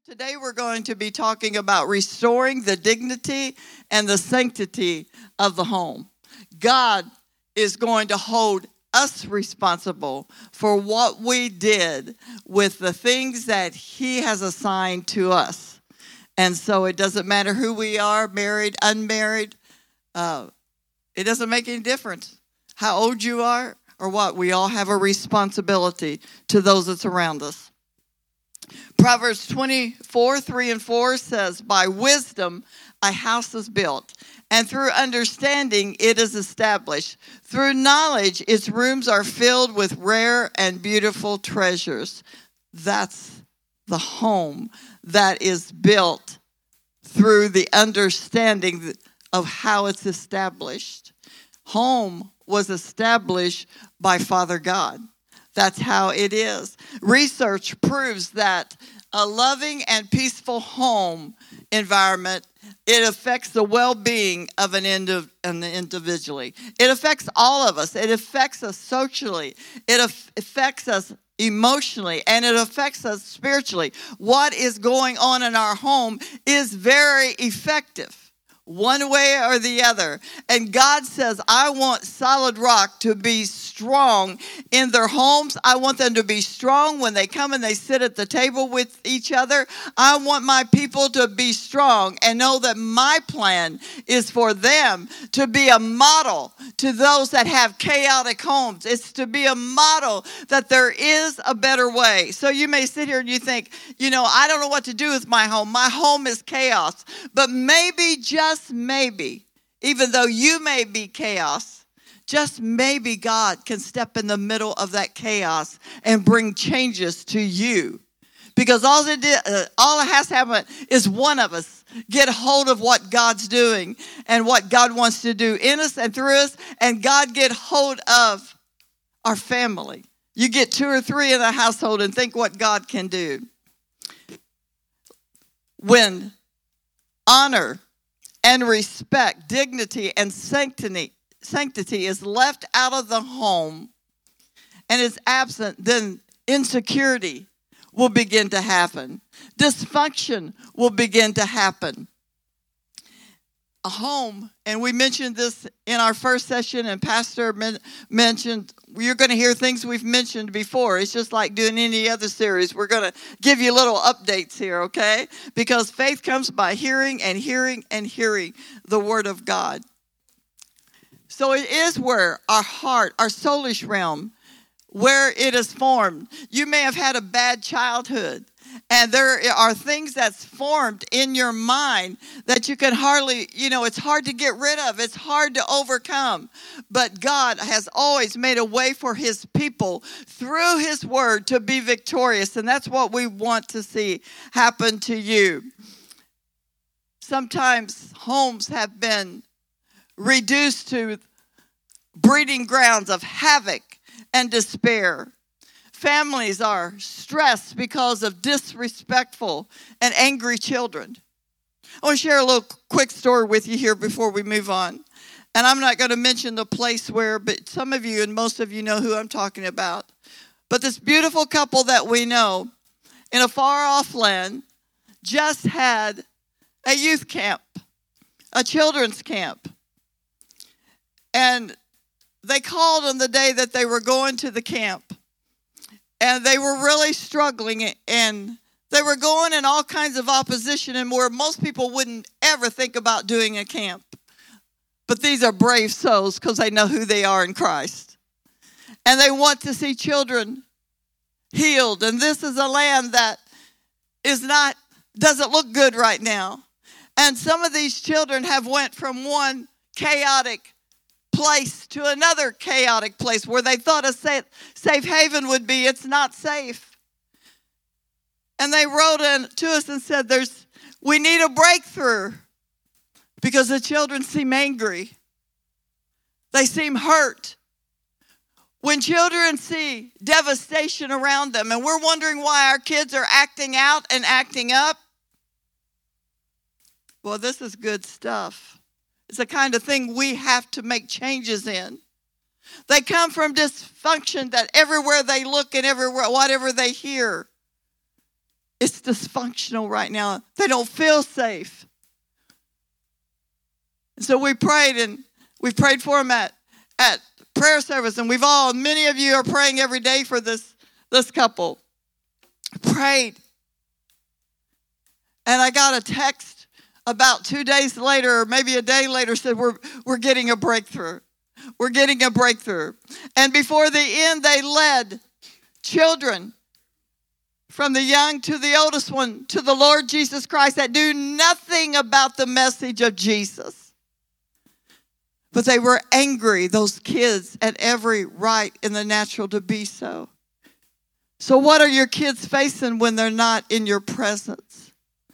Today we're going to be talking about restoring the dignity and the sanctity of the home. God is going to hold us responsible for what we did with the things that He has assigned to us. And so it doesn't matter who we are, married, unmarried. It doesn't make any difference how old you are or what. We all have a responsibility to those that surround us. Proverbs 24, 3 and 4 says, "By wisdom a house is built, and through understanding it is established. Through knowledge its rooms are filled with rare and beautiful treasures." That's the home that is built through the understanding of how it's established. Home was established by Father God. That's how it is. Research proves that a loving and peaceful home environment, it affects the well-being of an individually. It affects all of us. It affects us socially. It affects us emotionally, and it affects us spiritually. What is going on in our home is very effective, one way or the other. And God says, I want Solid Rock to be strong in their homes. I want them to be strong when they come and they sit at the table with each other. I want my people to be strong and know that my plan is for them to be a model to those that have chaotic homes. It's to be a model that there is a better way. So you may sit here and you think, I don't know what to do with my home. My home is chaos. But maybe, just maybe, even though you may be chaos, just maybe God can step in the middle of that chaos and bring changes to you. Because all it has to happen is one of us get a hold of what God's doing and what God wants to do in us and through us, and God get hold of our family. You get 2 or 3 in a household and think what God can do. When honor and respect, dignity and sanctity is left out of the home and is absent, then insecurity will begin to happen. Dysfunction will begin to happen. A home, and we mentioned this in our first session, and Pastor mentioned, you're going to hear things we've mentioned before. It's just like doing any other series. We're going to give you little updates here, okay? Because faith comes by hearing and hearing and hearing the Word of God. So it is where our heart, our soulish realm, where it is formed. You may have had a bad childhood, and there are things that's formed in your mind that you can hardly, it's hard to get rid of. It's hard to overcome. But God has always made a way for His people through His Word to be victorious. And that's what we want to see happen to you. Sometimes homes have been reduced to breeding grounds of havoc and despair. Families are stressed because of disrespectful and angry children. I want to share a little quick story with you here before we move on. And I'm not going to mention the place where, but some of you and most of you know who I'm talking about. But this beautiful couple that we know in a far-off land just had a youth camp, a children's camp. And they called on the day that they were going to the camp. And they were really struggling, and they were going in all kinds of opposition, and where most people wouldn't ever think about doing a camp. But these are brave souls because they know who they are in Christ. And they want to see children healed. And this is a land that doesn't look good right now. And some of these children have went from one chaotic place to another chaotic place where they thought a safe haven would be. It's not safe. And they wrote in to us and said, we need a breakthrough because the children seem angry. They seem hurt. When children see devastation around them, and we're wondering why our kids are acting out and acting up, well, this is good stuff. It's the kind of thing we have to make changes in. They come from dysfunction that everywhere they look and everywhere, whatever they hear, It's dysfunctional right now. They don't feel safe. And so we prayed, and we prayed for them at prayer service, and many of you are praying every day for this couple. Prayed. And I got a text about 2 days later, or maybe a day later, said, we're getting a breakthrough. We're getting a breakthrough. And before the end, they led children from the young to the oldest one to the Lord Jesus Christ that knew nothing about the message of Jesus. But they were angry, those kids, at every right in the natural to be so. So what are your kids facing when they're not in your presence?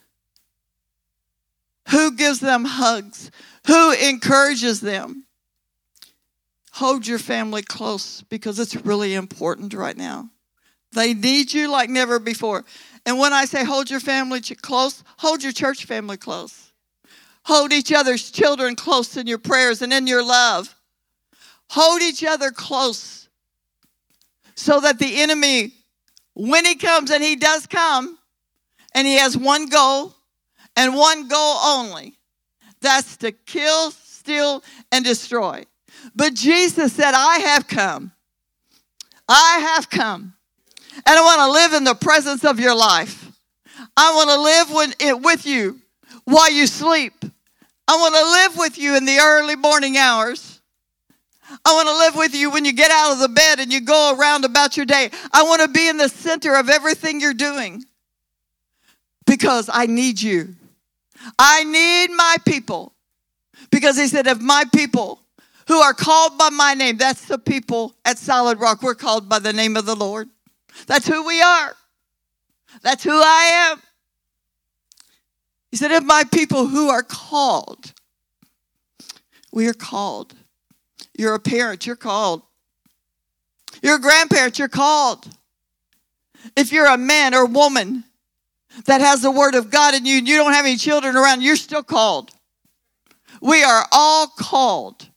Who gives them hugs? Who encourages them? Hold your family close because it's really important right now. They need you like never before. And when I say hold your family close, hold your church family close. Hold each other's children close in your prayers and in your love. Hold each other close so that the enemy, when he comes, and he does come, and he has one goal and one goal only. That's to kill, steal, and destroy. But Jesus said, I have come. I have come. And I want to live in the presence of your life. I want to live with you while you sleep. I want to live with you in the early morning hours. I want to live with you when you get out of the bed and you go around about your day. I want to be in the center of everything you're doing because I need you. I need my people. Because he said, if my people who are called by my name, that's the people at Solid Rock, we're called by the name of the Lord. That's who we are. That's who I am. He said, if my people who are called, we are called. You're a parent, you're called. You're a grandparent, you're called. If you're a man or woman that has the word of God in you and you don't have any children around, you're still called. We are all called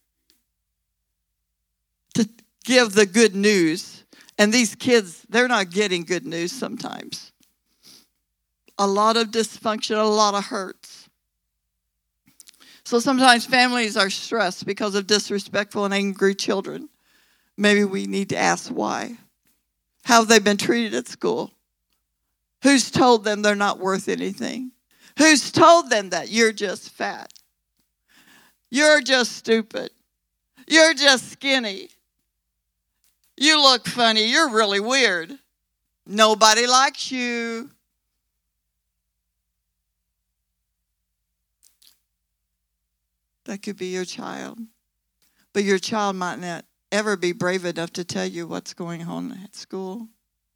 to give the good news. And these kids, they're not getting good news sometimes. A lot of dysfunction, a lot of hurts. So sometimes families are stressed because of disrespectful and angry children. Maybe we need to ask why. How have they been treated at school? Who's told them they're not worth anything? Who's told them that you're just fat? You're just stupid. You're just skinny. You look funny. You're really weird. Nobody likes you. That could be your child. But your child might not ever be brave enough to tell you what's going on at school.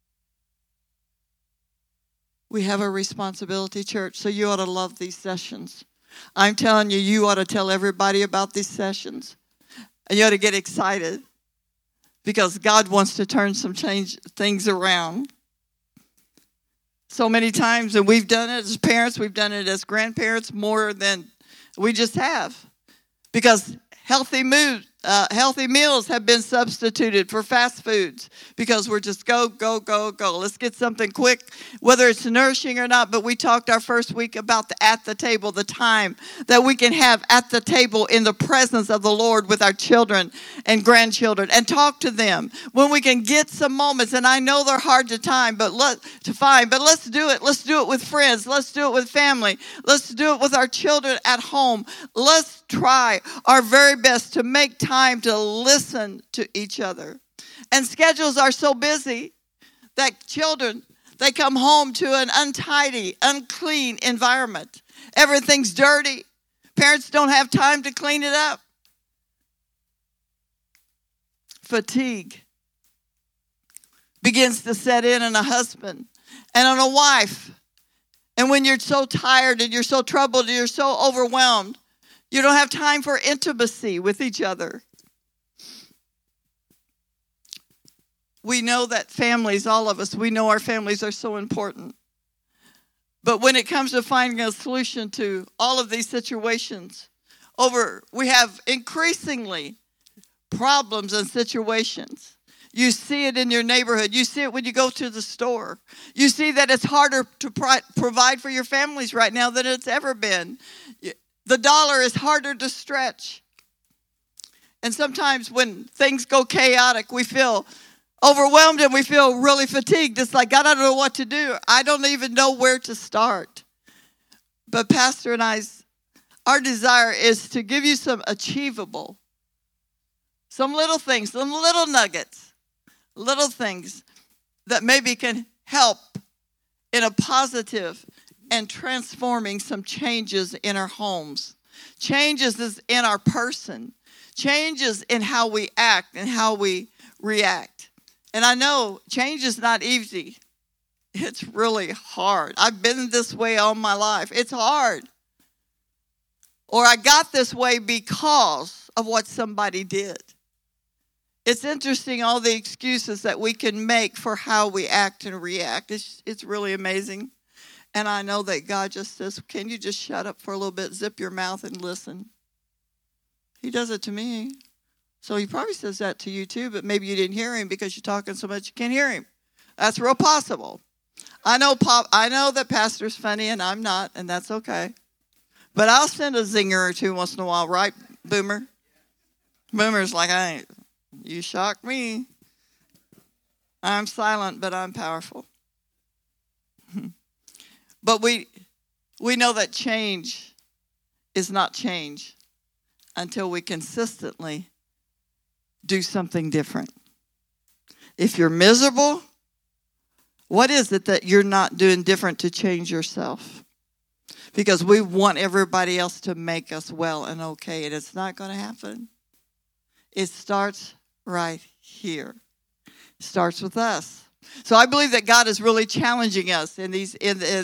We have a responsibility, church, so you ought to love these sessions. I'm telling you, you ought to tell everybody about these sessions. And you ought to get excited because God wants to turn some things around. So many times, and we've done it as parents, we've done it as grandparents more than we just have. Because healthy meals have been substituted for fast foods because we're just go. Let's get something quick, whether it's nourishing or not. But we talked our first week about at the table, the time that we can have at the table in the presence of the Lord with our children and grandchildren and talk to them when we can get some moments. And I know they're hard to find, but let's do it. Let's do it with friends. Let's do it with family. Let's do it with our children at home. Let's try our very best to make time to listen to each other. And schedules are so busy that children, they come home to an untidy, unclean environment. Everything's dirty. Parents don't have time to clean it up. Fatigue begins to set in on a husband and on a wife. And when you're so tired and you're so troubled and you're so overwhelmed, you don't have time for intimacy with each other. We know that families, all of us, we know our families are so important. But when it comes to finding a solution to all of these situations, we have increasingly problems and situations. You see it in your neighborhood. You see it when you go to the store. You see that it's harder to provide for your families right now than it's ever been. The dollar is harder to stretch. And sometimes when things go chaotic, we feel overwhelmed and we feel really fatigued. It's like, God, I don't know what to do. I don't even know where to start. But Pastor and our desire is to give you some achievable, some little things, some little nuggets, little things that maybe can help in a positive and transforming some changes in our homes, changes in our person, changes in how we act and how we react. And I know change is not easy. It's really hard. I've been this way all my life. It's hard. Or I got this way because of what somebody did. It's interesting, all the excuses that we can make for how we act and react. It's really amazing. And I know that God just says, can you just shut up for a little bit, zip your mouth and listen? He does it to me. So he probably says that to you too, but maybe you didn't hear him because you're talking so much you can't hear him. That's real possible. I know that Pastor's funny and I'm not, and that's okay. But I'll send a zinger or two once in a while, right, Boomer? Boomer's like, you shocked me. I'm silent, but I'm powerful. But we know that change is not change until we consistently do something different. If you're miserable, what is it that you're not doing different to change yourself? Because we want everybody else to make us well and okay, and it's not going to happen. It starts right here. It starts with us. So I believe that God is really challenging us in this.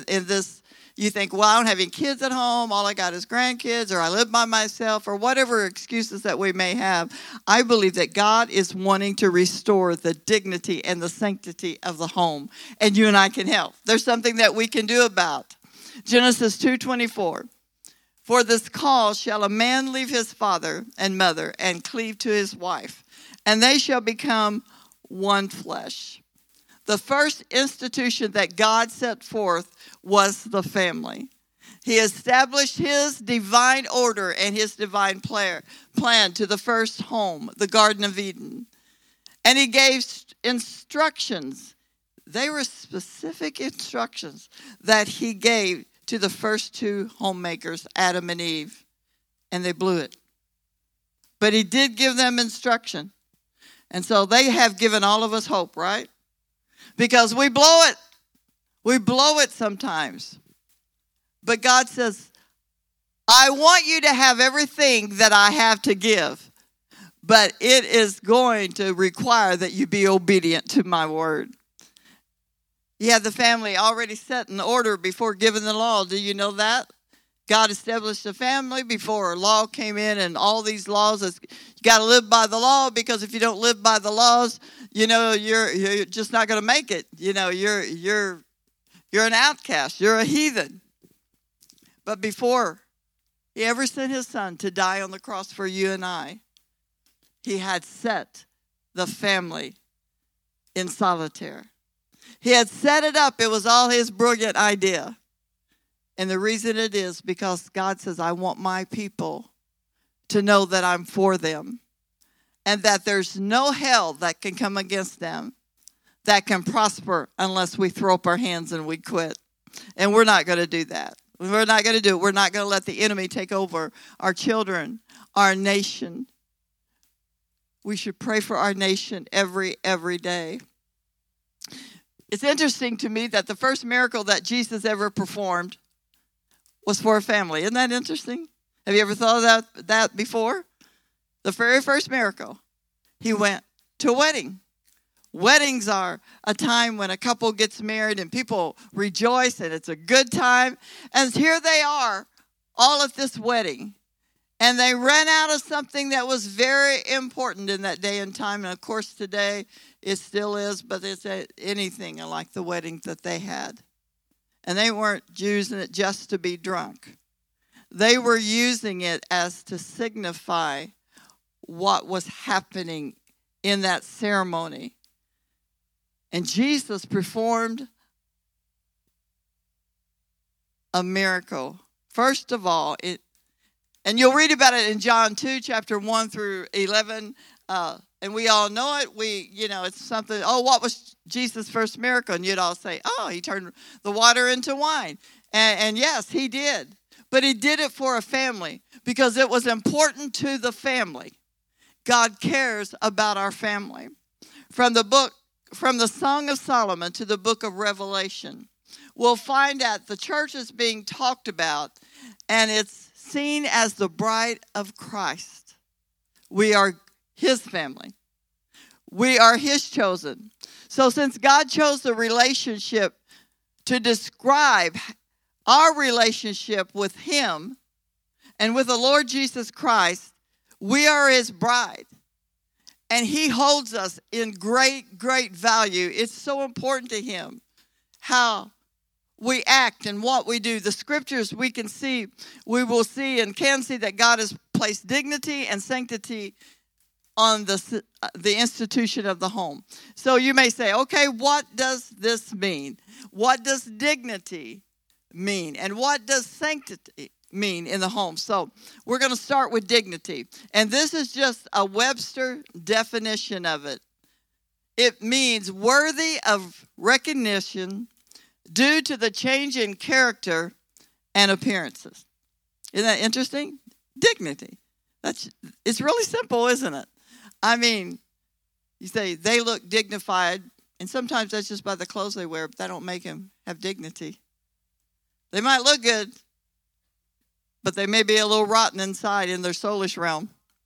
You think, well, I don't have any kids at home. All I got is grandkids, or I live by myself, or whatever excuses that we may have. I believe that God is wanting to restore the dignity and the sanctity of the home. And you and I can help. There's something that we can do about. Genesis 2:24. For this cause shall a man leave his father and mother and cleave to his wife, and they shall become one flesh. The first institution that God set forth was the family. He established his divine order and his divine plan to the first home, the Garden of Eden. And he gave instructions. They were specific instructions that he gave to the first two homemakers, Adam and Eve. And they blew it. But he did give them instruction. And so they have given all of us hope, right? Because we blow it. We blow it sometimes. But God says, I want you to have everything that I have to give. But it is going to require that you be obedient to my word. You have the family already set in order before giving the law. Do you know that? God established a family before law came in, and all these laws. You got to live by the law, because if you don't live by the laws, you know you're just not going to make it. You know you're an outcast. You're a heathen. But before he ever sent his son to die on the cross for you and I, he had set the family in solitaire. He had set it up. It was all his brilliant idea. And the reason it is because God says, I want my people to know that I'm for them, and that there's no hell that can come against them that can prosper unless we throw up our hands and we quit. And we're not going to do that. We're not going to do it. We're not going to let the enemy take over our children, our nation. We should pray for our nation every day. It's interesting to me that the first miracle that Jesus ever performed was for a family. Isn't that interesting? Have you ever thought of that before? The very first miracle, he went to a wedding. Weddings are a time when a couple gets married and people rejoice, and it's a good time. And here they are, all at this wedding. And they ran out of something that was very important in that day and time. And of course today it still is, but it's anything like the wedding that they had. And they weren't using it just to be drunk. They were using it as to signify what was happening in that ceremony. And Jesus performed a miracle. First of all, and you'll read about it in John 2, chapter 1 through 11. And we all know it. It's something, what was Jesus' first miracle? And you'd all say, he turned the water into wine. And yes, he did. But he did it for a family because it was important to the family. God cares about our family. From the Song of Solomon to the book of Revelation, we'll find that the church is being talked about, and it's seen as the bride of Christ. We are his family. We are his chosen. So since God chose the relationship to describe our relationship with him and with the Lord Jesus Christ, we are his bride. And he holds us in great, great value. It's so important to him how we act and what we do. The scriptures we will see and can see that God has placed dignity and sanctity on the institution of the home. So you may say, okay, what does this mean? What does dignity mean? And what does sanctity mean in the home? So we're going to start with dignity. And this is just a Webster definition of it. It means worthy of recognition due to the change in character and appearances. Isn't that interesting? Dignity. It's really simple, isn't it? I mean, you say they look dignified, and sometimes that's just by the clothes they wear, but that don't make them have dignity. They might look good, but they may be a little rotten inside in their soulish realm.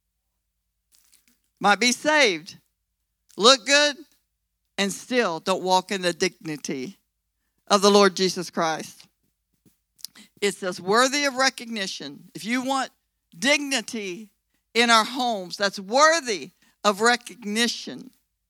Might be saved, look good, and still don't walk in the dignity of the Lord Jesus Christ. It says worthy of recognition. If you want dignity in our homes that's worthy of recognition,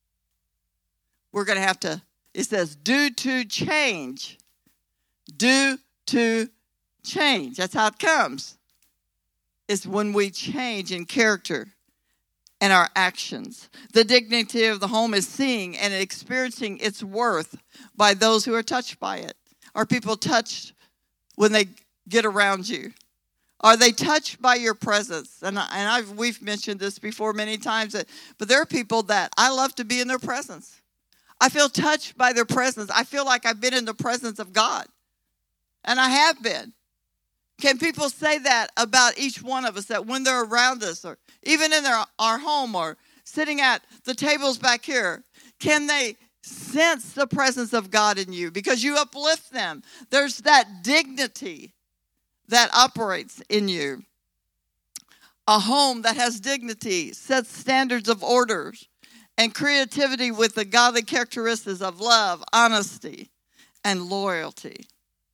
we're going to have to, it says due to change. Due to change. That's how it comes. It's when we change in character and our actions. The dignity of the home is seeing and experiencing its worth by those who are touched by it. Are people touched when they get around you? Are they touched by your presence? We've mentioned this before many times, but there are people that I love to be in their presence. I feel touched by their presence. I feel like I've been in the presence of God. And I have been. Can people say that about each one of us, that when they're around us, or even in our home, or sitting at the tables back here, can they sense the presence of God in you because you uplift them? There's that dignity that operates in you. A home that has dignity sets standards of order and creativity with the godly characteristics of love, honesty, and loyalty.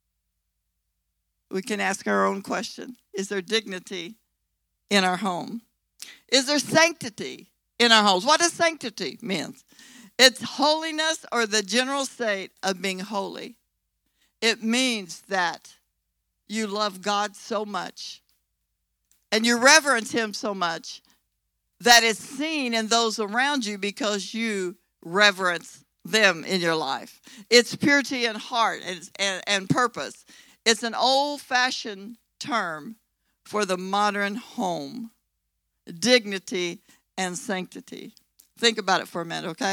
We can ask our own question. Is there dignity in our home? Is there sanctity in our homes? What does sanctity mean? It's holiness or the general state of being holy. It means that you love God so much and you reverence him so much that it's seen in those around you because you reverence them in your life. It's purity in heart and purpose. It's an old-fashioned term for the modern home. Dignity and sanctity. Think about it for a minute, okay?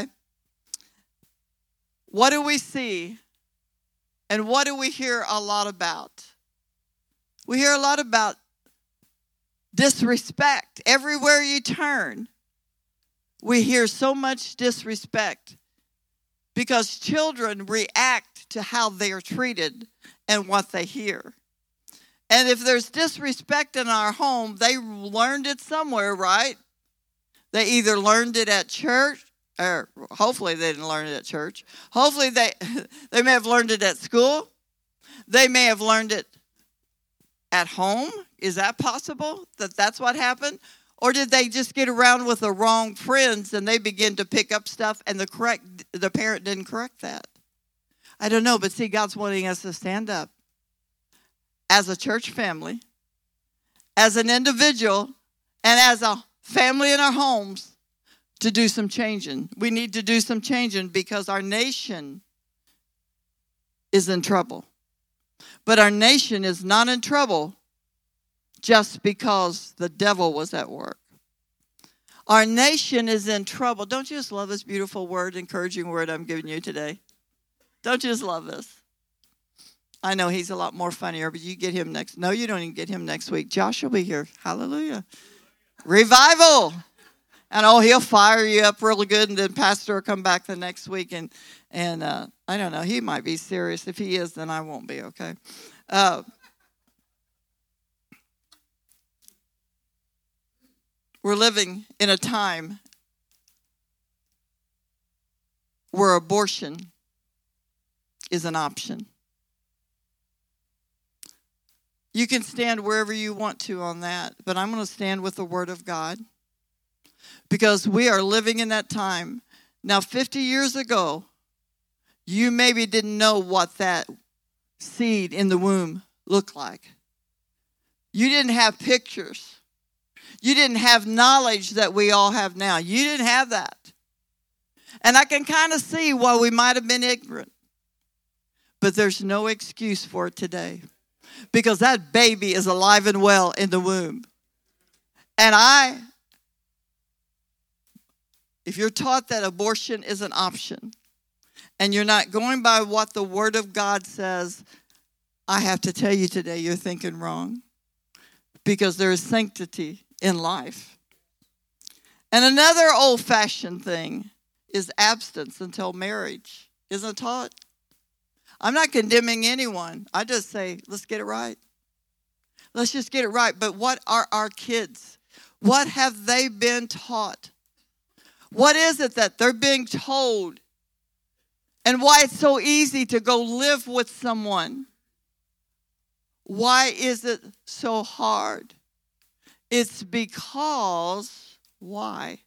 What do we see and what do we hear a lot about? We hear a lot about disrespect. Everywhere you turn, we hear so much disrespect because children react to how they are treated and what they hear. And if there's disrespect in our home, they learned it somewhere, right? They either learned it at church, or hopefully they didn't learn it at church. Hopefully they may have learned it at school. They may have learned it at home. Is that possible? That's what happened? Or did they just get around with the wrong friends and they begin to pick up stuff and the parent didn't correct that? I don't know, but see, God's wanting us to stand up as a church family, as an individual, and as a family in our homes to do some changing. We need to do some changing because our nation is in trouble. But our nation is not in trouble just because the devil was at work. Our nation is in trouble. Don't you just love this beautiful word, encouraging word I'm giving you today? Don't you just love this? I know he's a lot more funnier, but you get him next. No, you don't even get him next week. Josh will be here. Hallelujah. Revival. And he'll fire you up really good, and then Pastor will come back the next week, and I don't know, he might be serious. If he is, then I won't be, okay? We're living in a time where abortion is an option. You can stand wherever you want to on that, but I'm going to stand with the Word of God because we are living in that time. Now, 50 years ago, you maybe didn't know what that seed in the womb looked like. You didn't have pictures. You didn't have knowledge that we all have now. You didn't have that. And I can kind of see why we might have been ignorant. But there's no excuse for it today. Because that baby is alive and well in the womb. And if you're taught that abortion is an option, and you're not going by what the Word of God says, I have to tell you today, you're thinking wrong. Because there is sanctity in life. And another old-fashioned thing is abstinence until marriage. Isn't it taught? I'm not condemning anyone. I just say, let's get it right. Let's just get it right. But what are our kids? What have they been taught? What is it that they're being told? And why it's so easy to go live with someone? Why is it so hard? It's because, why?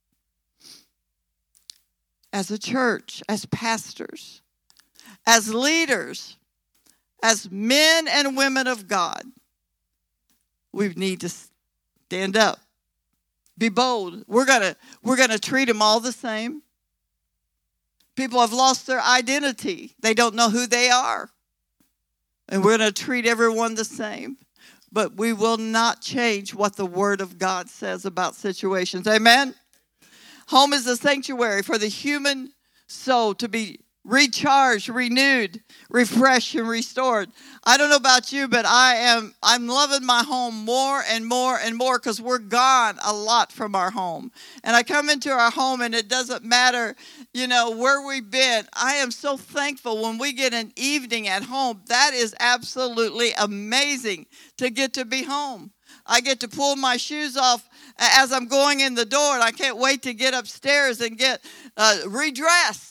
As a church, as pastors, as leaders, as men and women of God, we need to stand up, be bold. We're gonna treat them all the same. People have lost their identity. They don't know who they are. And we're going to treat everyone the same. But we will not change what the Word of God says about situations. Amen? Home is a sanctuary for the human soul to be recharged, renewed, refreshed, and restored. I don't know about you, but I'm loving my home more and more and more because we're gone a lot from our home. And I come into our home and it doesn't matter, where we've been. I am so thankful when we get an evening at home. That is absolutely amazing to get to be home. I get to pull my shoes off as I'm going in the door, and I can't wait to get upstairs and get redressed.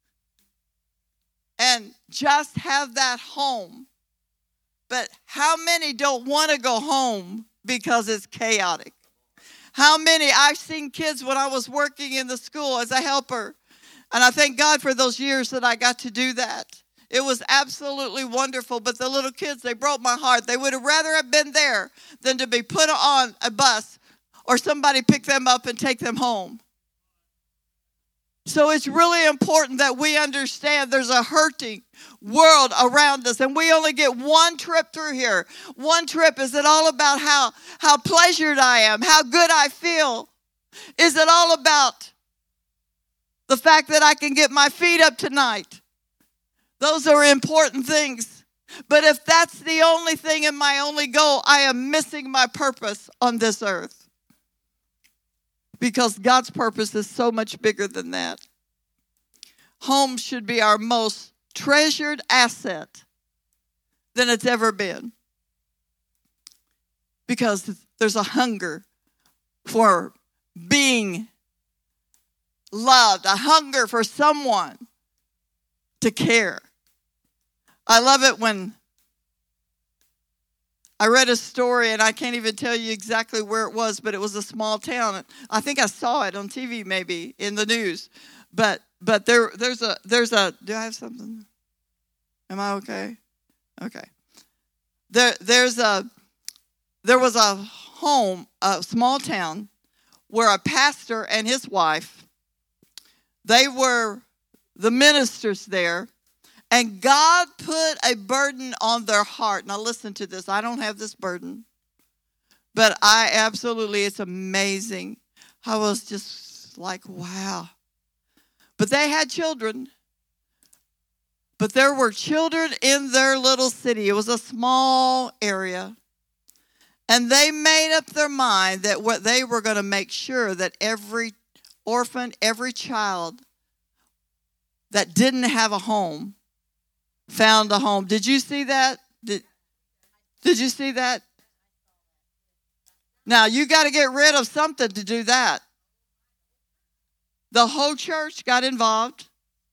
And just have that home. But how many don't want to go home because it's chaotic? How many? I've seen kids when I was working in the school as a helper. And I thank God for those years that I got to do that. It was absolutely wonderful. But the little kids, they broke my heart. They would have rather have been there than to be put on a bus or somebody pick them up and take them home. So it's really important that we understand there's a hurting world around us, and we only get one trip through here. One trip. Is it all about how pleasured I am, how good I feel? Is it all about the fact that I can get my feet up tonight? Those are important things. But if that's the only thing and my only goal, I am missing my purpose on this earth. Because God's purpose is so much bigger than that. Home should be our most treasured asset than it's ever been. Because there's a hunger for being loved, a hunger for someone to care. I love it when I read a story, and I can't even tell you exactly where it was, but it was a small town. I think I saw it on TV, maybe in the news. But there's a. Do I have something? Am I okay? Okay. There was a home, a small town, where a pastor and his wife, they were the ministers there, and God put a burden on their heart. Now listen to this. I don't have this burden, but it's amazing. I was just like, wow. But they had children. But there were children in their little city. It was a small area. And they made up their mind that what they were going to make sure that every orphan, every child that didn't have a home found a home. Did you see that? Did you see that? Now, you got to get rid of something to do that. The whole church got involved.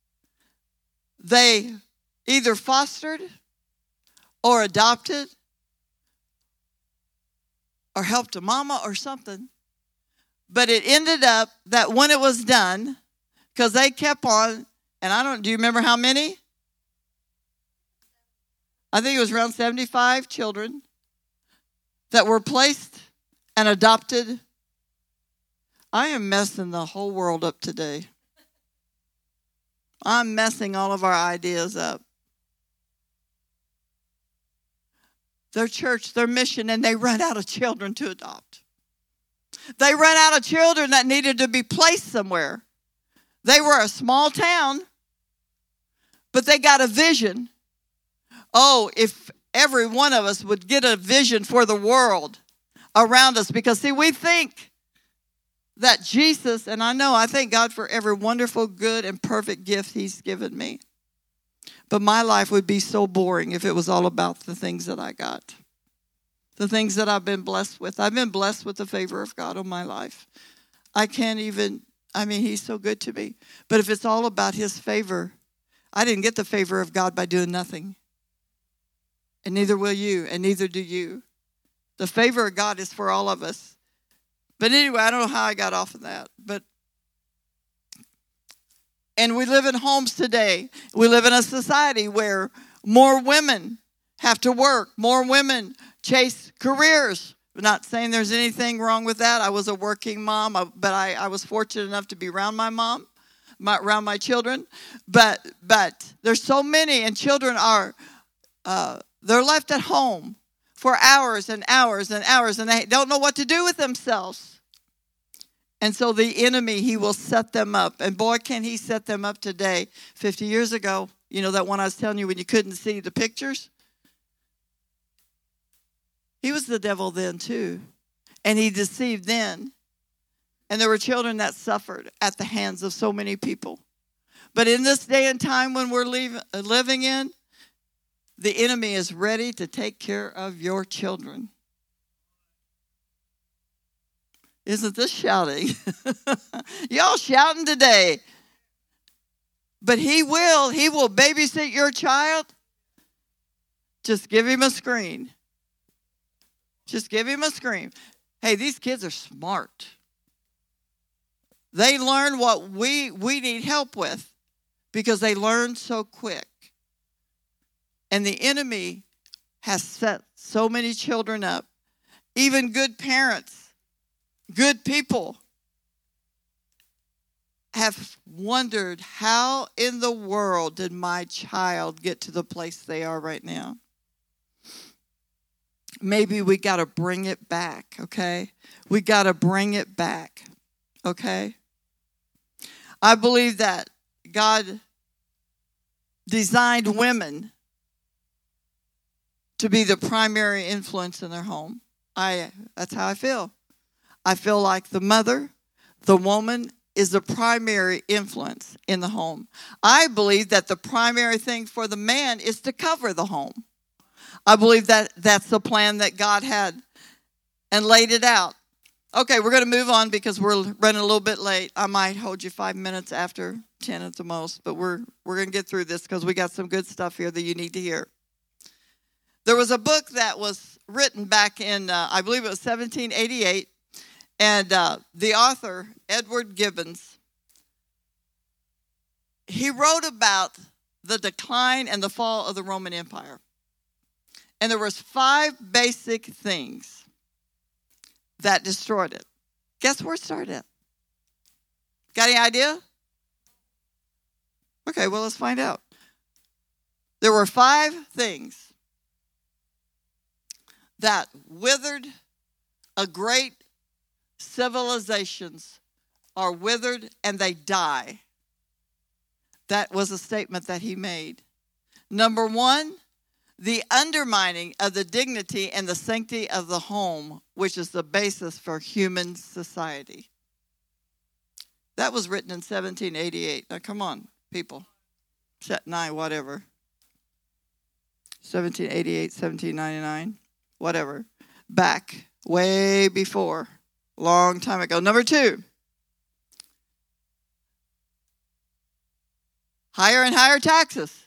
They either fostered or adopted or helped a mama or something. But it ended up that when it was done, because they kept on, and do you remember how many? I think it was around 75 children that were placed and adopted. I am messing the whole world up today. I'm messing all of our ideas up. Their church, their mission, and they run out of children to adopt. They ran out of children that needed to be placed somewhere. They were a small town, but they got a vision. Oh, if every one of us would get a vision for the world around us. Because, see, we think that Jesus, and I thank God for every wonderful, good, and perfect gift he's given me. But my life would be so boring if it was all about the things that I got. The things that I've been blessed with. I've been blessed with the favor of God on my life. He's so good to me. But if it's all about his favor, I didn't get the favor of God by doing nothing. And neither will you, and neither do you. The favor of God is for all of us. But anyway, I don't know how I got off of that. And we live in homes today. We live in a society where more women have to work. More women chase careers. I'm not saying there's anything wrong with that. I was a working mom, but I was fortunate enough to be around my mom, around my children. But there's so many, and children are, they're left at home for hours and hours and hours, and they don't know what to do with themselves. And so the enemy, he will set them up. And boy, can he set them up today. 50 years ago, you know that one I was telling you when you couldn't see the pictures? He was the devil then too. And he deceived then. And there were children that suffered at the hands of so many people. But in this day and time when we're living in, the enemy is ready to take care of your children. Isn't this shouting? Y'all shouting today. But he will babysit your child. Just give him a screen. Just give him a screen. Hey, these kids are smart. They learn what we need help with because they learn so quick. And the enemy has set so many children up. Even good parents, good people have wondered, how in the world did my child get to the place they are right now? Maybe we got to bring it back, okay? We got to bring it back, okay? I believe that God designed women to be the primary influence in their home. That's how I feel. I feel like the mother, the woman, is the primary influence in the home. I believe that the primary thing for the man is to cover the home. I believe that that's the plan that God had and laid it out. Okay, we're going to move on because we're running a little bit late. I might hold you 5 minutes after 10 at the most, but we're going to get through this because we got some good stuff here that you need to hear. There was a book that was written back in, I believe it was 1788, and the author, Edward Gibbons, he wrote about the decline and the fall of the Roman Empire. And there was 5 basic things that destroyed it. Guess where it started at? Got any idea? Okay, well, let's find out. There were 5 things that withered a great civilizations are withered and they die. That was a statement that he made. Number 1, the undermining of the dignity and the sanctity of the home, which is the basis for human society. That was written in 1788. Now, come on, people. Set 9, whatever. 1788, 1799, whatever. Back, way before, long time ago. Number 2, higher and higher taxes.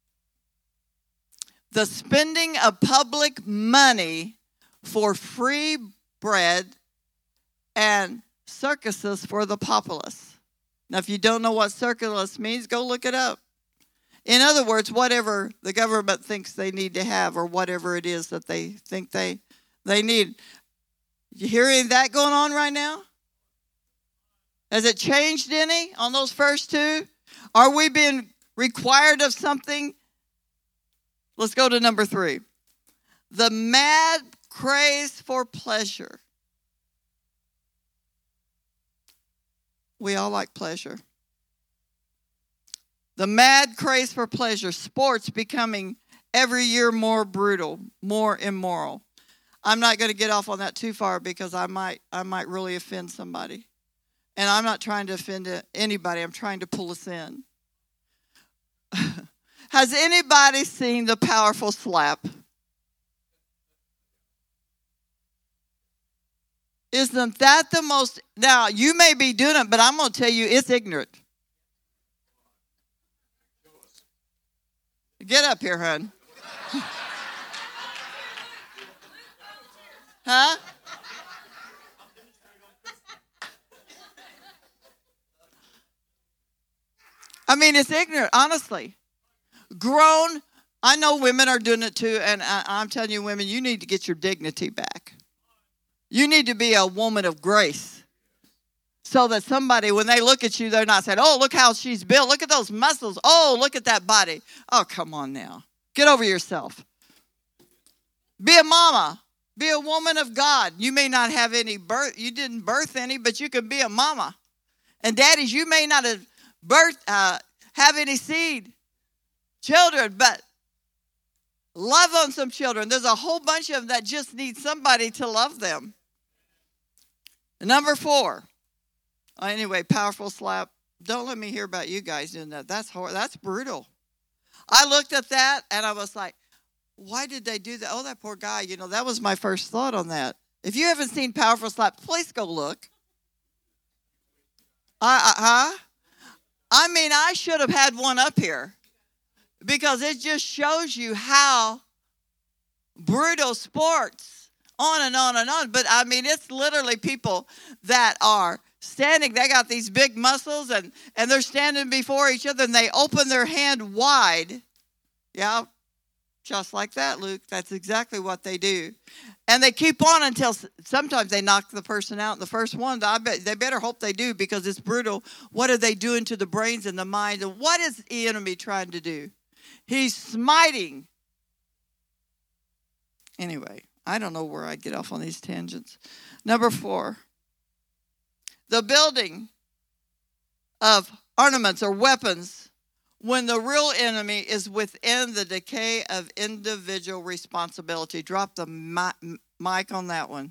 The spending of public money for free bread and circuses for the populace. Now, if you don't know what circus means, go look it up. In other words, whatever the government thinks they need to have or whatever it is that they think they need. You hearing that going on right now? Has it changed any on those first 2? Are we being required of something? Let's go to number 3. The mad craze for pleasure. We all like pleasure. The mad craze for pleasure. Sports becoming every year more brutal, more immoral. I'm not going to get off on that too far because I might really offend somebody. And I'm not trying to offend anybody. I'm trying to pull us in. Has anybody seen The Powerful Slap? Isn't that the most... Now, you may be doing it, but I'm going to tell you it's ignorant. Get up here, hon. Huh? I mean, it's ignorant, honestly. Grown, I know women are doing it too, and I'm telling you, women, you need to get your dignity back. You need to be a woman of grace so that somebody, when they look at you, they're not saying, oh, look how she's built. Look at those muscles. Oh, look at that body. Oh, come on now. Get over yourself. Be a mama. Be a woman of God. You may not have any birth. You didn't birth any, but you can be a mama. And daddies, you may not have have any seed children, but love on some children. There's a whole bunch of them that just need somebody to love them. Number 4. Anyway, powerful slap. Don't let me hear about you guys doing that. That's horrible. That's brutal. I looked at that and I was like, why did they do that? Oh, that poor guy. You know, that was my first thought on that. If you haven't seen Powerful Slap, please go look. I mean, I should have had one up here because it just shows you how brutal sports, on and on and on. But, I mean, it's literally people that are standing. They got these big muscles, and they're standing before each other, and they open their hand wide. Yeah, just like that, Luke. That's exactly what they do. And they keep on until sometimes they knock the person out in the first one. I bet they better hope they do because it's brutal. What are they doing to the brains and the mind? And what is the enemy trying to do? He's smiting. Anyway, I don't know where I get off on these tangents. Number 4, the building of ornaments or weapons when the real enemy is within the decay of individual responsibility. Drop the mic on that one.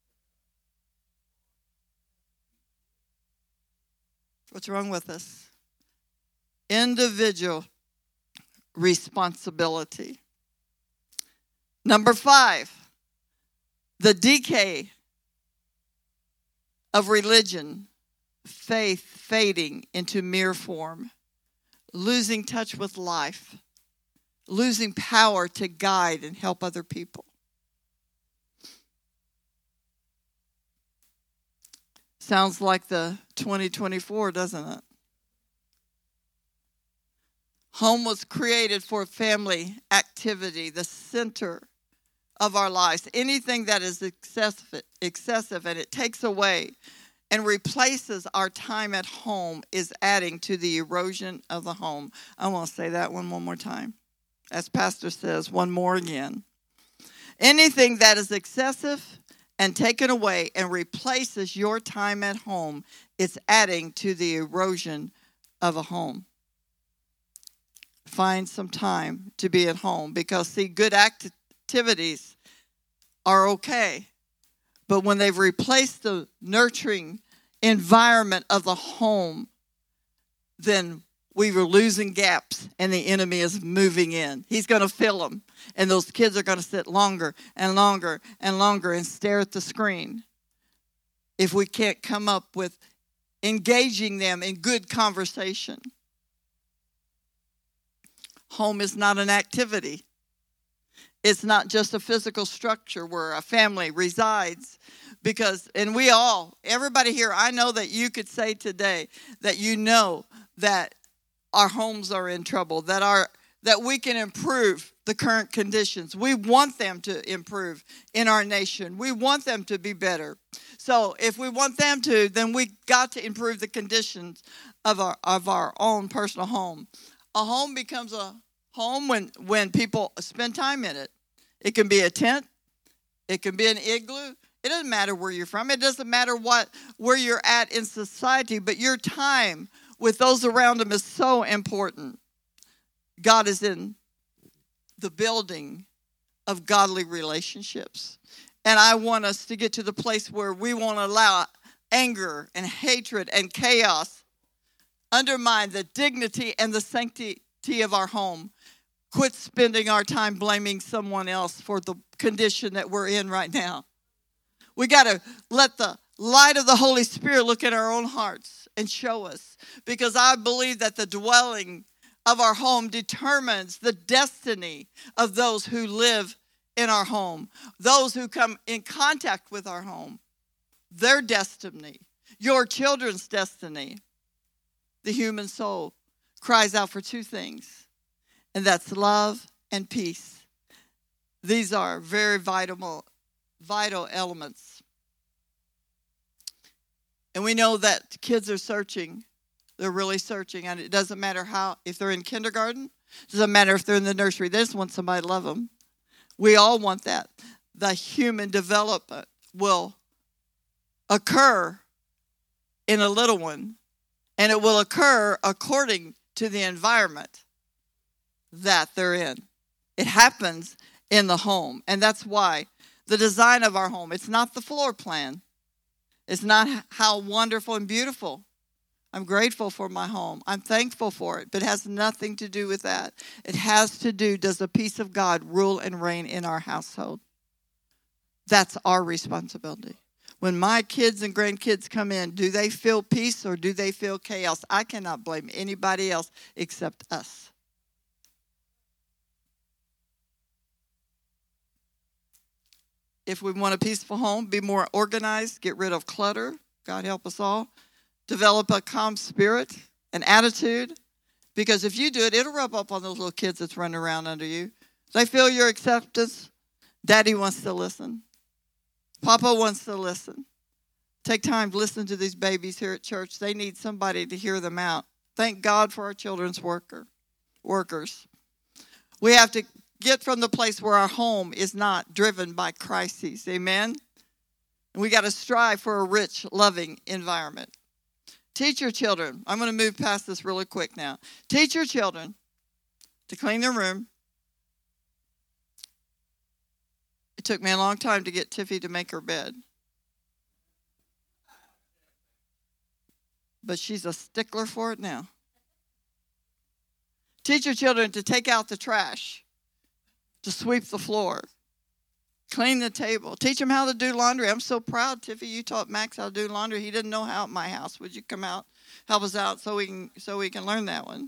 What's wrong with us? Individual responsibility. Number 5, the decay of religion, faith fading into mere form, losing touch with life, losing power to guide and help other people. Sounds like the 2024, doesn't it? Home was created for family activity, the center of our lives. Anything that is excessive and it takes away and replaces our time at home is adding to the erosion of the home. I want to say that one more time. As Pastor says, one more again. Anything that is excessive and taken away and replaces your time at home, it's adding to the erosion of a home. Find some time to be at home because, see, good activities are okay. But when they've replaced the nurturing environment of the home, then we were losing gaps and the enemy is moving in. He's going to fill them. And those kids are going to sit longer and longer and longer and stare at the screen if we can't come up with engaging them in good conversation. Home is not an activity. It's not just a physical structure where a family resides. Because, and we all, everybody here, I know that you could say today that you know that our homes are in trouble, that we can improve the current conditions. We want them to improve in our nation. We want them to be better. So if we want them to, then we got to improve the conditions of our own personal home. A home becomes a home when people spend time in it. It can be a tent. It can be an igloo. It doesn't matter where you're from. It doesn't matter where you're at in society, but your time with those around them is so important. God is in the building of godly relationships. And I want us to get to the place where we won't allow anger and hatred and chaos undermine the dignity and the sanctity of our home. Quit spending our time blaming someone else for the condition that we're in right now. We got to let the light of the Holy Spirit look at our own hearts and show us. Because I believe that the dwelling of our home determines the destiny of those who live in our home. Those who come in contact with our home. Their destiny. Your children's destiny. The human soul cries out for two things. And that's love and peace. These are very vital elements. And we know that kids are searching. They're really searching. And it doesn't matter if they're in kindergarten. It doesn't matter if they're in the nursery. They just want somebody to love them. We all want that. The human development will occur in a little one. And it will occur according to the environment that they're in. It happens in the home. And that's why the design of our home, it's not the floor plan. It's not how wonderful and beautiful. I'm grateful for my home. I'm thankful for it. But it has nothing to do with that. It has to do, does the peace of God rule and reign in our household? That's our responsibility. When my kids and grandkids come in, do they feel peace or do they feel chaos? I cannot blame anybody else except us. If we want a peaceful home, be more organized, get rid of clutter. God help us all. Develop a calm spirit, an attitude. Because if you do it, it'll rub up on those little kids that's running around under you. They feel your acceptance. Daddy wants to listen. Papa wants to listen. Take time to listen to these babies here at church. They need somebody to hear them out. Thank God for our children's workers. We have to get from the place where our home is not driven by crises. Amen? And we got to strive for a rich, loving environment. Teach your children. I'm going to move past this really quick now. Teach your children to clean their room. It took me a long time to get Tiffy to make her bed. But she's a stickler for it now. Teach your children to take out the trash, to sweep the floor, clean the table. Teach them how to do laundry. I'm so proud, Tiffy, you taught Max how to do laundry. He didn't know how at my house. Would you come out, help us out so we can learn that one?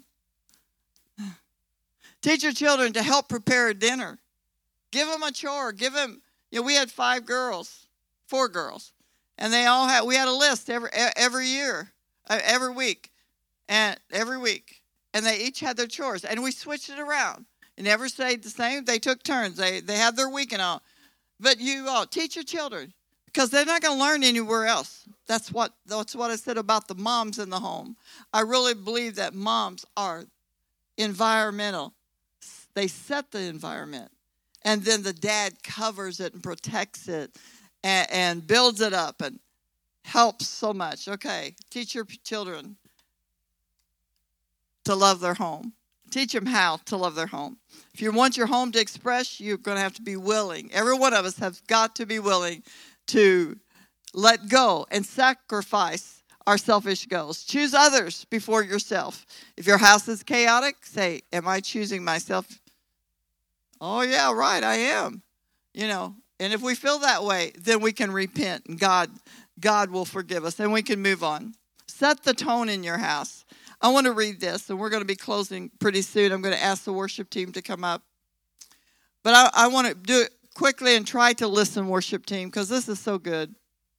Teach your children to help prepare a dinner. Give them a chore. We had 4 girls, and we had a list every year, every week, and they each had their chores, and we switched it around. It never stayed the same. They took turns. They had their week and all. But you all teach your children because they're not going to learn anywhere else. That's what I said about the moms in the home. I really believe that moms are environmental. They set the environment. And then the dad covers it and protects it and builds it up and helps so much. Okay, teach your children to love their home. Teach them how to love their home. If you want your home to express, you're going to have to be willing. Every one of us has got to be willing to let go and sacrifice our selfish goals. Choose others before yourself. If your house is chaotic, say, am I choosing myself? Oh, yeah, right, I am. And if we feel that way, then we can repent, and God will forgive us, and we can move on. Set the tone in your house. I want to read this, and we're going to be closing pretty soon. I'm going to ask the worship team to come up. But I want to do it quickly and try to listen, worship team, because this is so good.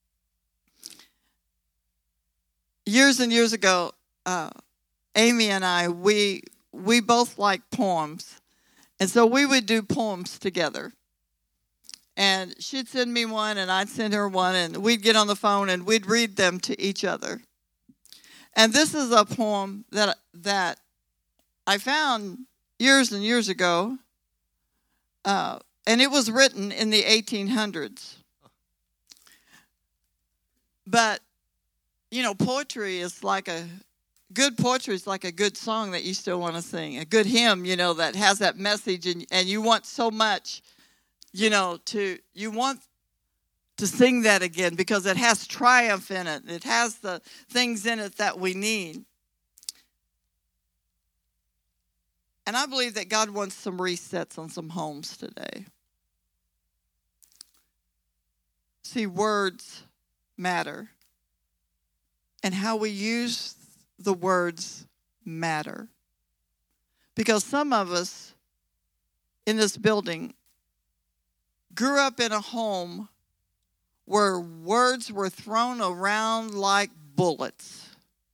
Years and years ago, Amy and I, we both like poems. And so we would do poems together. And she'd send me one, and I'd send her one, and we'd get on the phone, and we'd read them to each other. And this is a poem that I found years and years ago, and it was written in the 1800s. But, poetry is like good poetry is like a good song that you still want to sing. A good hymn, that has that message, and you want so much, you want to sing that again because it has triumph in it. It has the things in it that we need. And I believe that God wants some resets on some homes today. See, words matter. And how we use the words matter. Because some of us in this building grew up in a home where words were thrown around like bullets.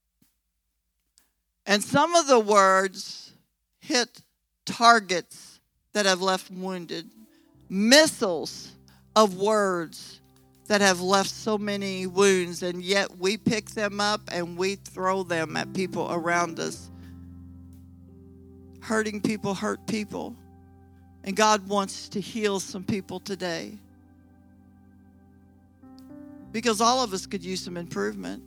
And some of the words hit targets that have left wounded. Missiles of words that have left so many wounds, and yet we pick them up and we throw them at people around us. Hurting people hurt people. And God wants to heal some people today. Because all of us could use some improvement.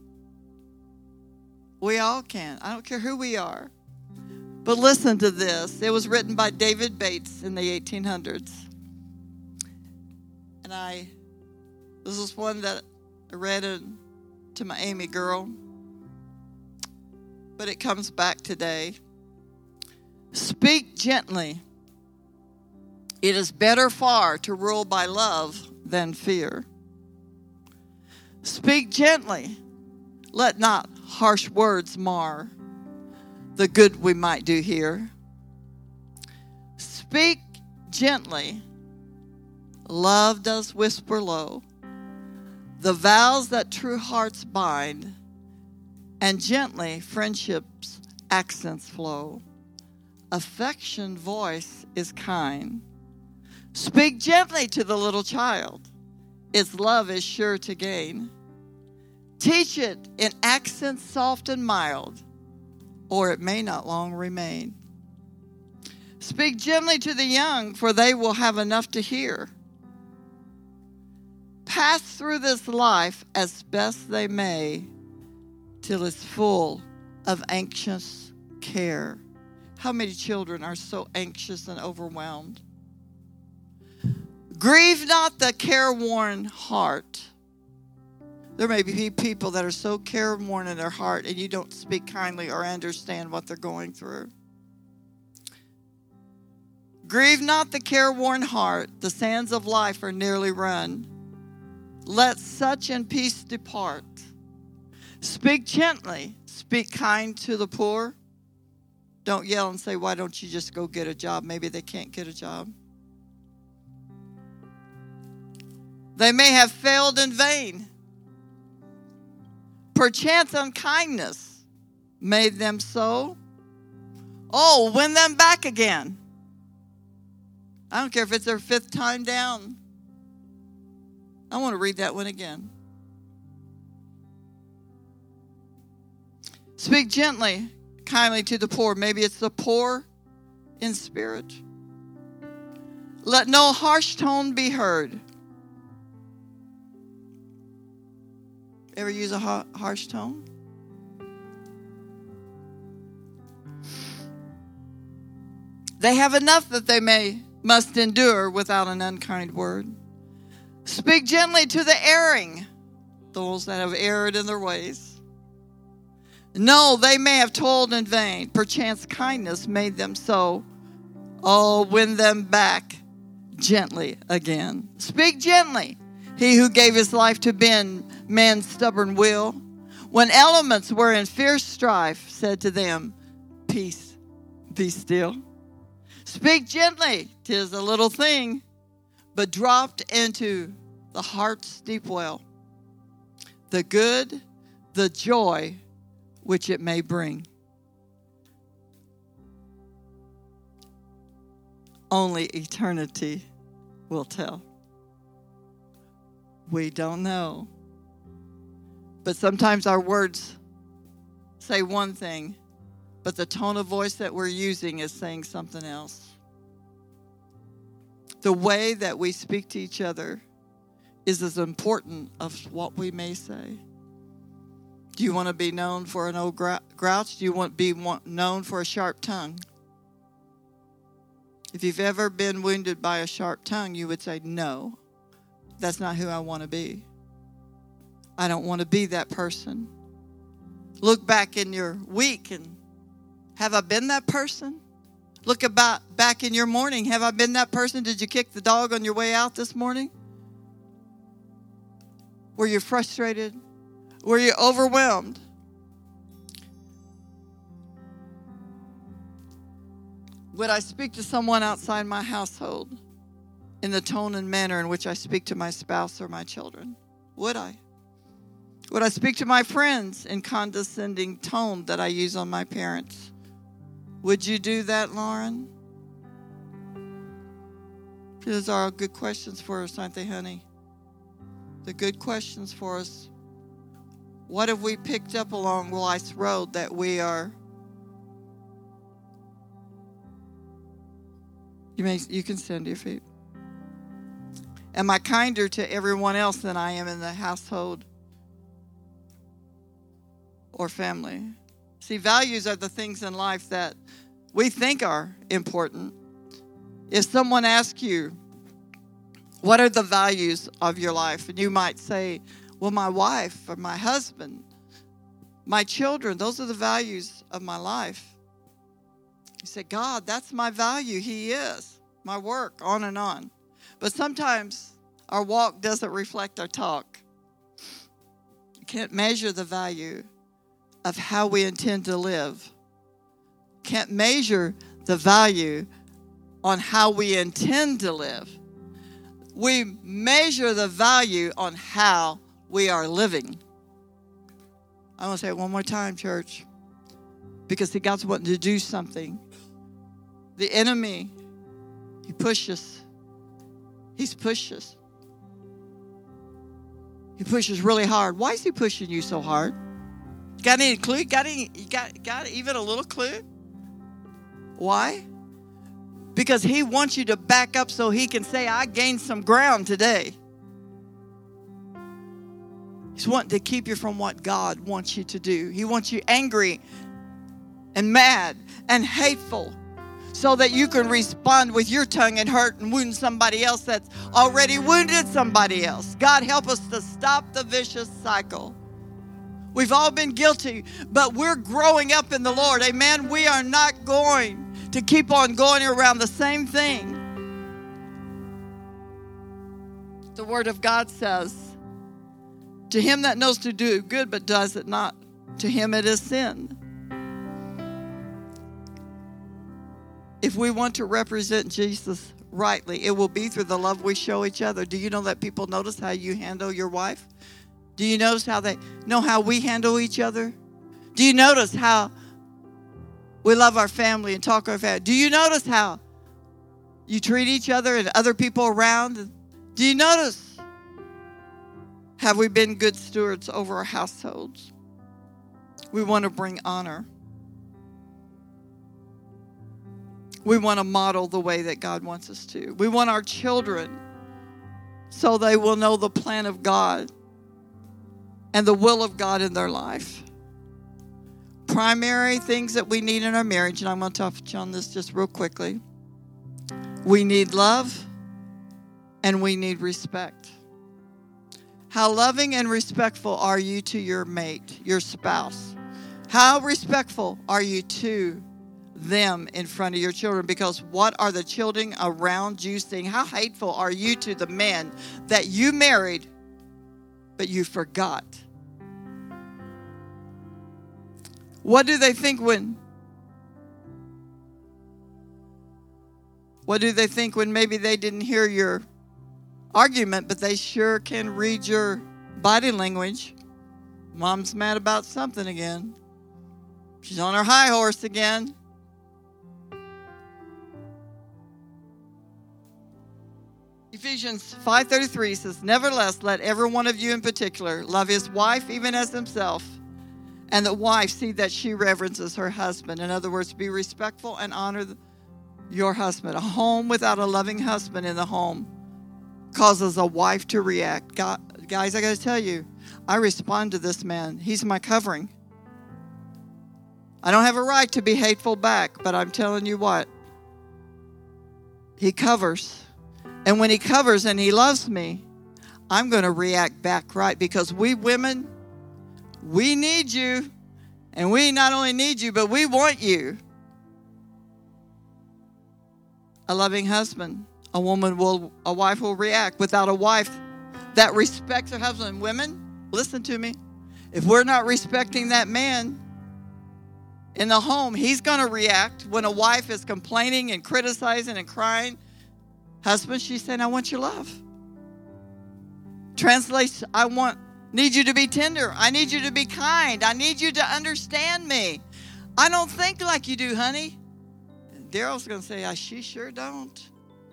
We all can. I don't care who we are. But listen to this. It was written by David Bates in the 1800s. And this is one that I read to my Amy girl. But it comes back today. Speak gently. It is better far to rule by love than fear. Speak gently. Let not harsh words mar the good we might do here. Speak gently. Love does whisper low. The vows that true hearts bind, and gently friendship's accents flow. Affection voice is kind. Speak gently to the little child. Its love is sure to gain. Teach it in accents soft and mild, or it may not long remain. Speak gently to the young, for they will have enough to hear. Pass through this life as best they may, till it's full of anxious care. How many children are so anxious and overwhelmed? Grieve not the careworn heart. There may be people that are so careworn in their heart, and you don't speak kindly or understand what they're going through. Grieve not the careworn heart. The sands of life are nearly run. Let such in peace depart. Speak gently. Speak kind to the poor. Don't yell and say, why don't you just go get a job? Maybe they can't get a job. They may have failed in vain. Perchance unkindness made them so. Oh, win them back again. I don't care if it's their 5th time down. I want to read that one again. Speak gently, kindly to the poor. Maybe it's the poor in spirit. Let no harsh tone be heard. Ever use a harsh tone? They have enough that they must endure without an unkind word. Speak gently to the erring, those that have erred in their ways. No, they may have toiled in vain. Perchance kindness made them so. Oh, win them back gently again. Speak gently. He who gave his life to bend man's stubborn will, when elements were in fierce strife, said to them, peace, be still. Speak gently, 'tis a little thing, but dropped into the heart's deep well, the good, the joy which it may bring. Only eternity will tell. We don't know. But sometimes our words say one thing, but the tone of voice that we're using is saying something else. The way that we speak to each other is as important as what we may say. Do you want to be known for an old grouch? Do you want to be known for a sharp tongue? If you've ever been wounded by a sharp tongue, you would say, no, that's not who I want to be. I don't want to be that person. Look back in your week and have I been that person? Look back in your morning. Have I been that person? Did you kick the dog on your way out this morning? Were you frustrated? Were you overwhelmed? Would I speak to someone outside my household in the tone and manner in which I speak to my spouse or my children? Would I? Would I speak to my friends in condescending tone that I use on my parents? Would you do that, Lauren? Those are good questions for us, aren't they, honey? The good questions for us. What have we picked up along life's road that we are... You can stand to your feet. Am I kinder to everyone else than I am in the household or family? See, values are the things in life that we think are important. If someone asks you, what are the values of your life? And you might say, well, my wife or my husband, my children, those are the values of my life. You say, God, that's my value. He is. My work, on and on. But sometimes our walk doesn't reflect our talk. You can't measure the value of how we intend to live. Can't measure the value on how we intend to live. We measure the value on how we are living. I want to say it one more time, church, because see, God's wanting to do something. The enemy, he pushes. He's pushes. He pushes really hard. Why is he pushing you so hard? Got any clue? Got even a little clue? Why? Because he wants you to back up so he can say, I gained some ground today. He's wanting to keep you from what God wants you to do. He wants you angry and mad and hateful so that you can respond with your tongue and hurt and wound somebody else that's already wounded somebody else. God, help us to stop the vicious cycle. We've all been guilty, but we're growing up in the Lord. Amen. We are not going to keep on going around the same thing. The Word of God says, to him that knows to do good but does it not, to him it is sin. If we want to represent Jesus rightly, it will be through the love we show each other. Do you know that people notice how you handle your wife? Do you notice how they know how we handle each other? Do you notice how we love our family and talk our family? Do you notice how you treat each other and other people around? Do you notice? Have we been good stewards over our households? We want to bring honor. We want to model the way that God wants us to. We want our children so they will know the plan of God and the will of God in their life. Primary things that we need in our marriage, and I'm going to touch on this just real quickly. We need love and we need respect. How loving and respectful are you to your mate, your spouse? How respectful are you to them in front of your children? Because what are the children around you seeing? How hateful are you to the men that you married, but you forgot? What do they think when maybe they didn't hear your argument, but they sure can read your body language? Mom's mad about something again. She's on her high horse again. Ephesians 5:33 says, "Nevertheless, let every one of you in particular love his wife even as himself, and the wife see that she reverences her husband." In other words, be respectful and honor your husband. A home without a loving husband in the home causes a wife to react. Guys, I got to tell you, I respond to this man. He's my covering. I don't have a right to be hateful back, but I'm telling you what, he covers. And when he covers and he loves me, I'm going to react back right, because we women, we need you. And we not only need you, but we want you. A loving husband, a wife will react. Without a wife that respects her husband. Women, listen to me. If we're not respecting that man in the home, he's going to react. When a wife is complaining and criticizing and crying, husband, she's saying, I want your love. Translates, need you to be tender. I need you to be kind. I need you to understand me. I don't think like you do, honey. And Daryl's going to say, she sure don't.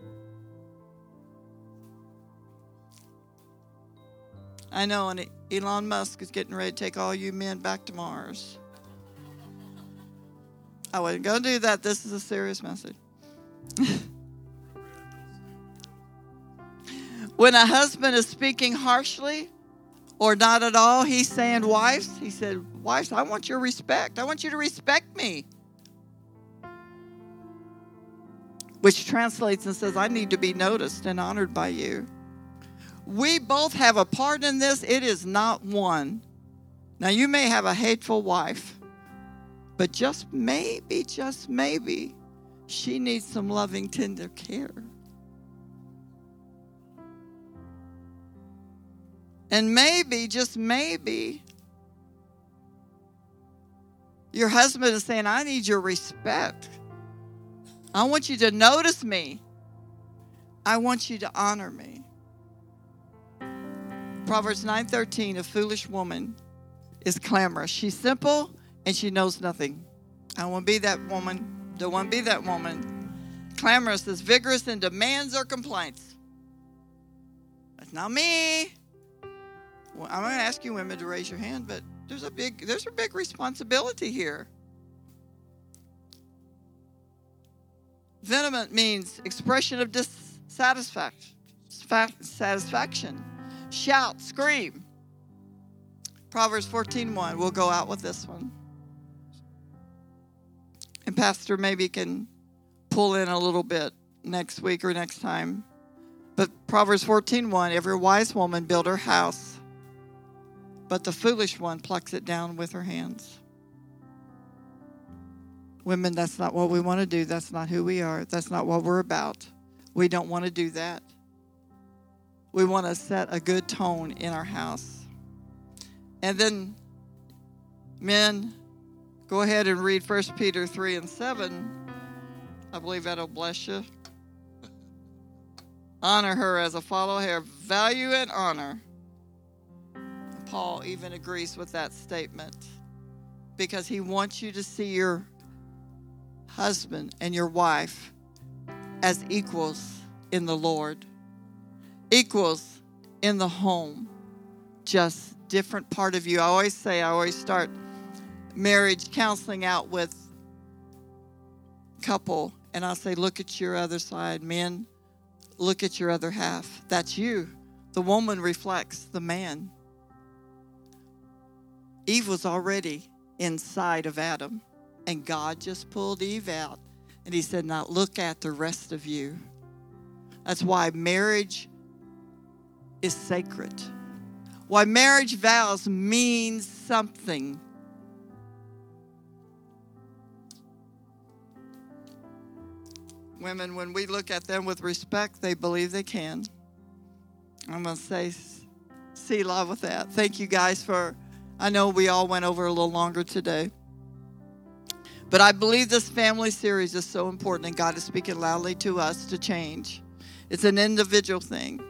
I know, and Elon Musk is getting ready to take all you men back to Mars. I wasn't going to do that. This is a serious message. When a husband is speaking harshly or not at all, he's saying, wives, I want your respect. I want you to respect me. Which translates and says, I need to be noticed and honored by you. We both have a part in this. It is not one. Now, you may have a hateful wife, but just maybe, she needs some loving, tender care. And maybe, just maybe, your husband is saying, I need your respect. I want you to notice me. I want you to honor me. Proverbs 9:13, a foolish woman is clamorous. She's simple and she knows nothing. I don't want to be that woman. Don't want to be that woman. Clamorous is vigorous in demands or complaints. That's not me. Well, I'm going to ask you women to raise your hand, but there's a big responsibility here. Vehement means expression of dissatisfaction. Shout, scream. Proverbs 14:1. We'll go out with this one. And Pastor maybe can pull in a little bit next week or next time. But Proverbs 14:1, every wise woman built her house, but the foolish one plucks it down with her hands. Women, that's not what we want to do. That's not who we are. That's not what we're about. We don't want to do that. We want to set a good tone in our house. And then, men, go ahead and read 1 Peter 3:7. I believe that'll bless you. Honor her as a follower here. Value and honor. Paul even agrees with that statement because he wants you to see your husband and your wife as equals in the Lord, equals in the home, just different part of you. I always start, marriage counseling out with couple, and I'll say, look at your other side. Men, look at your other half. That's you. The woman reflects the man. Eve was already inside of Adam, and God just pulled Eve out, and he said, now look at the rest of you. That's why marriage is sacred. Why marriage vows means something. Women, when we look at them with respect, they believe they can. I'm going to say Selah with that. Thank you guys for, I know we all went over a little longer today. But I believe this family series is so important, and God is speaking loudly to us to change. It's an individual thing.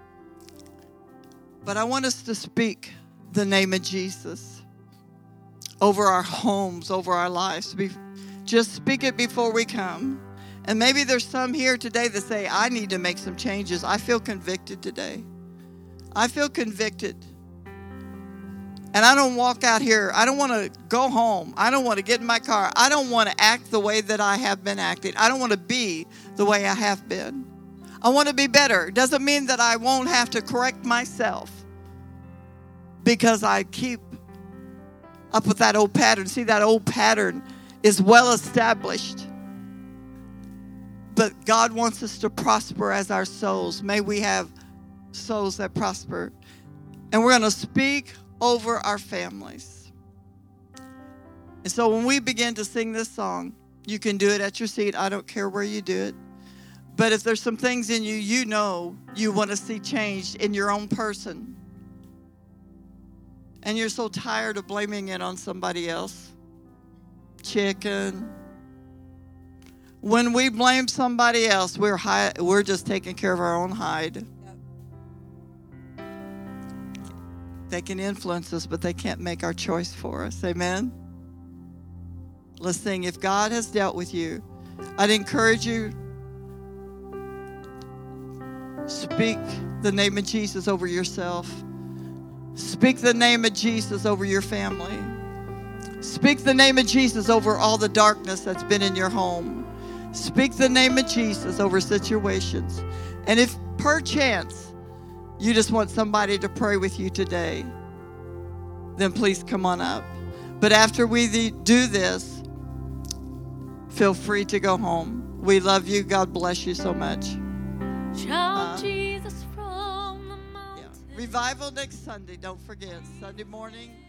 But I want us to speak the name of Jesus over our homes, over our lives. Just speak it before we come. And maybe there's some here today that say, I need to make some changes. I feel convicted today. I feel convicted. And I don't walk out here. I don't want to go home. I don't want to get in my car. I don't want to act the way that I have been acting. I don't want to be the way I have been. I want to be better. It doesn't mean that I won't have to correct myself because I keep up with that old pattern. See, that old pattern is well established. But God wants us to prosper as our souls. May we have souls that prosper. And we're going to speak over our families. And so when we begin to sing this song, you can do it at your seat. I don't care where you do it. But if there's some things in you, you know you want to see changed in your own person. And you're so tired of blaming it on somebody else. Chicken. When we blame somebody else, we're just taking care of our own hide. Yep. They can influence us, but they can't make our choice for us. Amen? Let's sing. If God has dealt with you, I'd encourage you, speak the name of Jesus over yourself. Speak the name of Jesus over your family. Speak the name of Jesus over all the darkness that's been in your home. Speak the name of Jesus over situations. And if perchance you just want somebody to pray with you today, then please come on up. But after we do this, feel free to go home. We love you. God bless you so much. Jesus from the mountain. Revival next Sunday. Don't forget. Sunday morning.